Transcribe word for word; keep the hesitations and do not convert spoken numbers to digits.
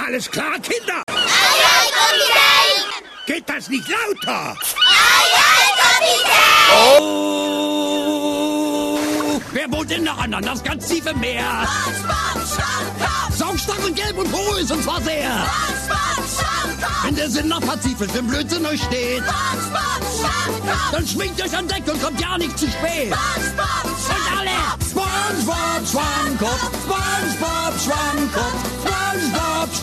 Alles klar, Kinder? Aye, aye, Kapitän! Geht das nicht lauter? Aye, aye, Kapitän! Oh! Wer wohnt denn noch an das ganz tiefe Meer? SpongeBob Schwammkopf! Saugstach und gelb und hohl ist und zwar sehr. SpongeBob Schwammkopf! Wenn der Sinn nach Pazifisch im Blödsinn euch steht, SpongeBob Schwammkopf! dann schwingt euch an Deck und kommt ja nicht zu spät. SpongeBob Und alle! SpongeBob Schwammkopf, SpongeBob Schwammkopf, SpongeBob